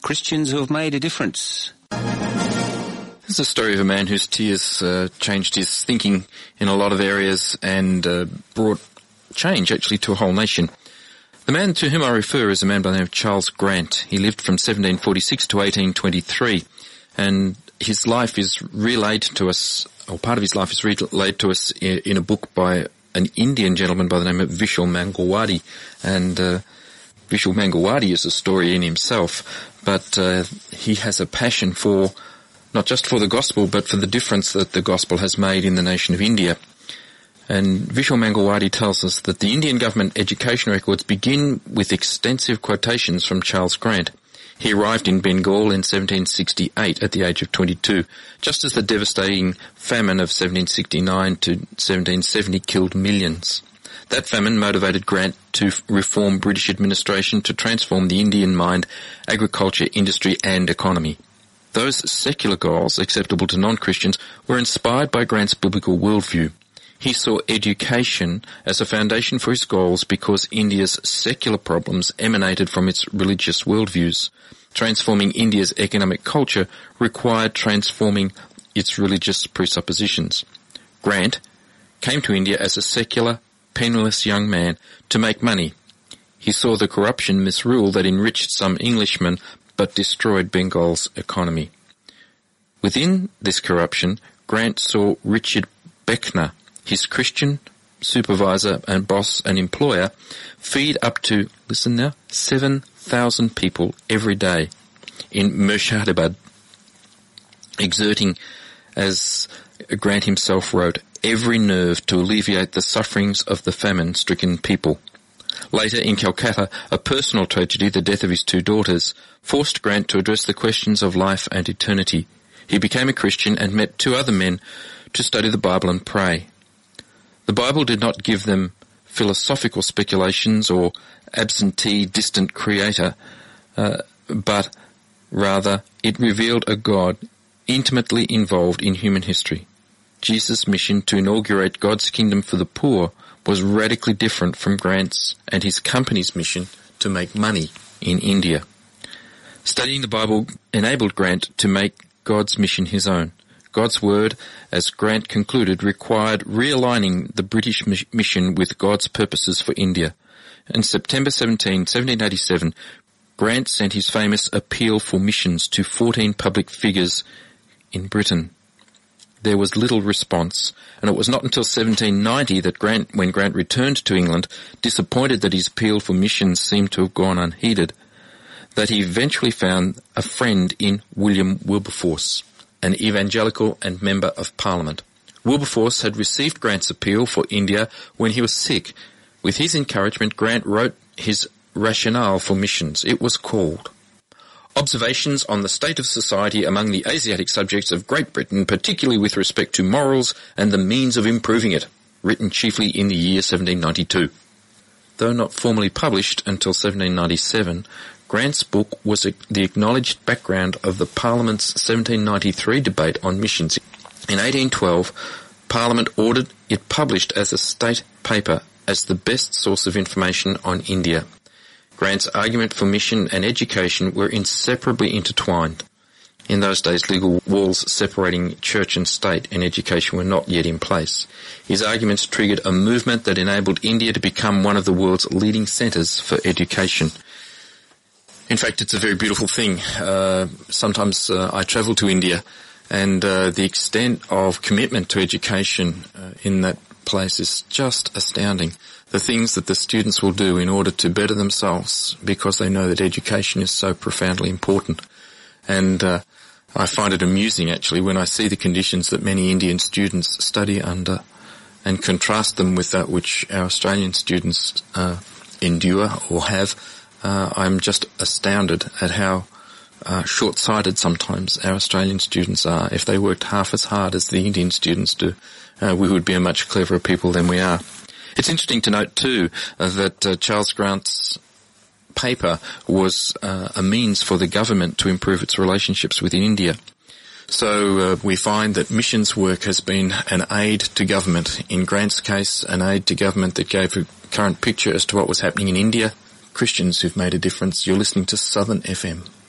Christians who have made a difference. This is a story of a man whose tears changed his thinking in a lot of areas and brought change actually to a whole nation. The man to whom I refer is a man by the name of Charles Grant. He lived from 1746 to 1823, and his life is relayed to us, or part of his life is relayed to us in a book by an Indian gentleman by the name of Vishal Mangalwadi. And Vishal Mangalwadi is a story in himself, but he has a passion for, not just for the gospel, but for the difference that the gospel has made in the nation of India. And Vishal Mangalwadi tells us that the Indian government education records begin with extensive quotations from Charles Grant. He arrived in Bengal in 1768 at the age of 22, just as the devastating famine of 1769 to 1770 killed millions. That famine motivated Grant to reform British administration to transform the Indian mind, agriculture, industry and economy. Those secular goals, acceptable to non-Christians, were inspired by Grant's biblical worldview. He saw education as a foundation for his goals because India's secular problems emanated from its religious worldviews. Transforming India's economic culture required transforming its religious presuppositions. Grant came to India as a secular, penniless young man to make money. He saw the corruption misrule that enriched some Englishmen but destroyed Bengal's economy. Within this corruption, Grant saw Richard Beckner, his Christian supervisor and boss and employer, feed up to, listen now, 7,000 people every day in Murshidabad, exerting, as Grant himself wrote, every nerve to alleviate the sufferings of the famine-stricken people. Later, in Calcutta, a personal tragedy, the death of his two daughters, forced Grant to address the questions of life and eternity. He became a Christian and met two other men to study the Bible and pray. The Bible did not give them philosophical speculations or absentee, distant creator, but rather it revealed a God intimately involved in human history. Jesus' mission to inaugurate God's kingdom for the poor was radically different from Grant's and his company's mission to make money in India. Studying the Bible enabled Grant to make God's mission his own. God's word, as Grant concluded, required realigning the British mission with God's purposes for India. In September 1787, Grant sent his famous appeal for missions to 14 public figures in Britain. There was little response, and it was not until 1790 that when Grant returned to England, disappointed that his appeal for missions seemed to have gone unheeded, that he eventually found a friend in William Wilberforce, an evangelical and member of Parliament. Wilberforce had received Grant's appeal for India when he was sick. With his encouragement, Grant wrote his rationale for missions. It was called Observations on the State of Society among the Asiatic Subjects of Great Britain, particularly with respect to morals and the means of improving it, written chiefly in the year 1792. Though not formally published until 1797, Grant's book was the acknowledged background of the Parliament's 1793 debate on missions. In 1812, Parliament ordered it published as a state paper as the best source of information on India. Grant's argument for mission and education were inseparably intertwined. In those days, legal walls separating church and state and education were not yet in place. His arguments triggered a movement that enabled India to become one of the world's leading centres for education. In fact, it's a very beautiful thing. Sometimes I travel to India, and the extent of commitment to education in that place is just astounding. The things that the students will do in order to better themselves because they know that education is so profoundly important. And I find it amusing, actually, when I see the conditions that many Indian students study under and contrast them with that which our Australian students endure or have. I'm just astounded at how short-sighted sometimes our Australian students are. If they worked half as hard as the Indian students do, we would be a much cleverer people than we are. It's interesting to note, too, that Charles Grant's paper was a means for the government to improve its relationships with India. So we find that missions work has been an aid to government. In Grant's case, an aid to government that gave a current picture as to what was happening in India. Christians who've made a difference. You're listening to Southern FM.